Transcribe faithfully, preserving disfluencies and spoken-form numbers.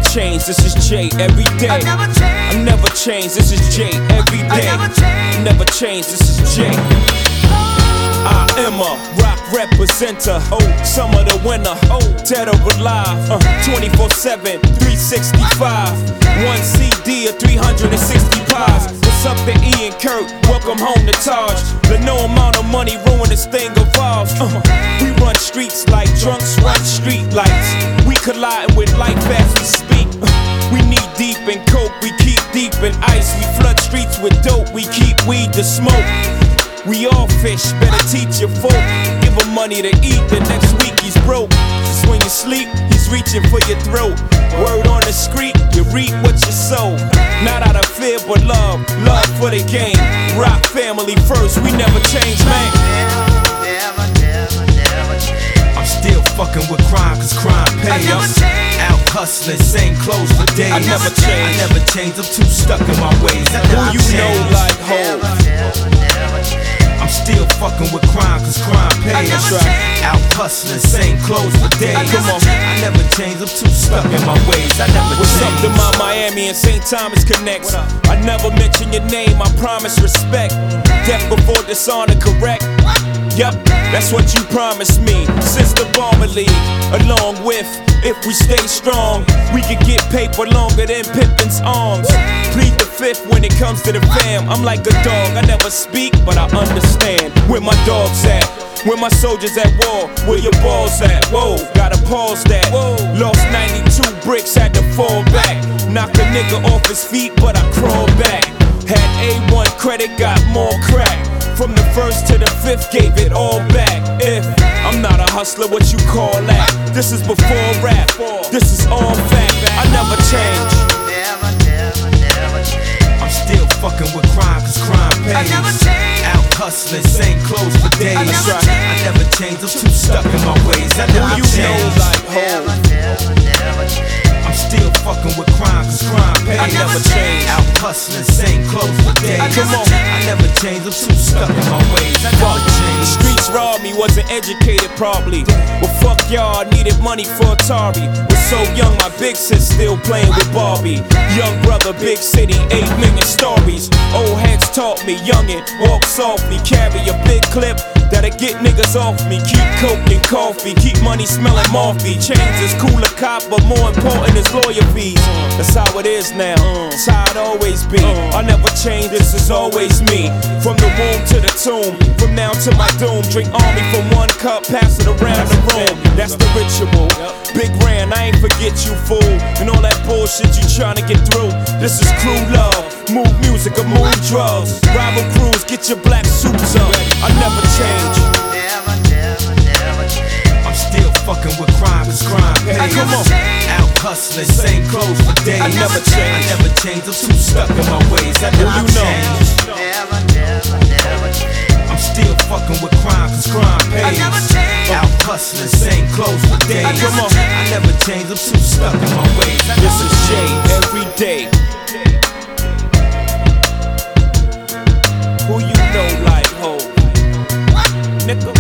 change, this is Jay every day. I never change. I never change, this is Jay every day. I never change. Never change, this is Jay. I am a rock representer, oh, summer the winter, oh, dead or alive, uh, twenty-four seven, three sixty-five, one C D or three hundred sixty pies. What's up to Ian Kurt, welcome home to Taj. The no amount of money ruin this thing of ours. uh, We run streets like drunks run street lights. We colliding with life as we speak. uh, We knee deep in coke, we keep deep in ice. We flood streets with dope, we keep weed to smoke. We all fish, better teach your folk. Give him money to eat, the next week he's broke. Just when you sleep, he's reaching for your throat. Word on the street, you reap what you sow. Not out of fear, but love, love for the game. Rock family first, we never change, man. Never, never, never change. I'm still fucking with crime, cause crime I pays. never change. Out hustling, same clothes for days. I never change. I never change, I'm too stuck in my ways. I Who never you know change. like Hov? Never, never, never change. I'm still fucking with crime, cause crime I pays. never change. Out hustling, same clothes for days. I never Come on, change. I never change, I'm too stuck in my ways. I never What's up change. to my Miami and Saint Thomas connects? I never mention your name, I promise respect. Death before dishonor, correct? Yup, that's what you promised me since the Bomber League. Along with, if we stay strong, we could get paper longer than Pippin's arms. Plead the fifth when it comes to the fam. I'm like a dog, I never speak, but I understand where my dogs at. Where my soldiers at war, where your balls at? Whoa, gotta pause that. Lost ninety-two bricks, had to fall back. Knocked a nigga off his feet, but I crawled back. Had A one credit, got more crack. From the first to the fifth, gave it all back. If I'm not a hustler, what you call that? This is before rap, this is all fact. I never change. Never, never, never change. I'm still fucking with crime, cause crime pays. I never change. Out hustling, same clothes for days. I never I change. never change, I'm too stuck in my ways. I never Who you know change. like Never, Hov? never, never change. I'm still fucking with crime, cause crime pays. I never change. Out hustling, same clothes for days. I Come never on. change. I never change, I'm too stuck in my ways. I never The change. streets robbed me, wasn't educated probably. Well, fuck y'all, I needed money for Atari. Was so young, my big sis still playing with Barbie. Young brother, big city, eight million stories. Old heads taught me, youngin', walk softly. Carry a big clip that'll get niggas off me. Keep coke and coffee, keep money smelling morphy. Chains is cool a cop, but more important is lawyer fees. That's how it is now, that's how it always be. I never change, this is always me. From the womb to the tomb, from now to my doom. Drink army from one cup, pass it around the room. That's the ritual. Big Ran, I ain't forget you, fool. And all that bullshit you tryna get through. This is crew love, move music or move drugs. Rival crews, get your black suits up. I never change. Never, never, never change. I'm still fucking with crime, cause crime pays. I never on. change. Out hustling, same clothes for days. I never change. I never change, I'm too stuck in my ways. I never you know? change. Never, never, never change. I'm still fucking with crime, cause crime pays. I never change. Out hustling, same clothes for days. I never Come on. change. I never change, I'm too stuck in my ways. I This never is Jay change. every day. Who you know like Hov? Nigga.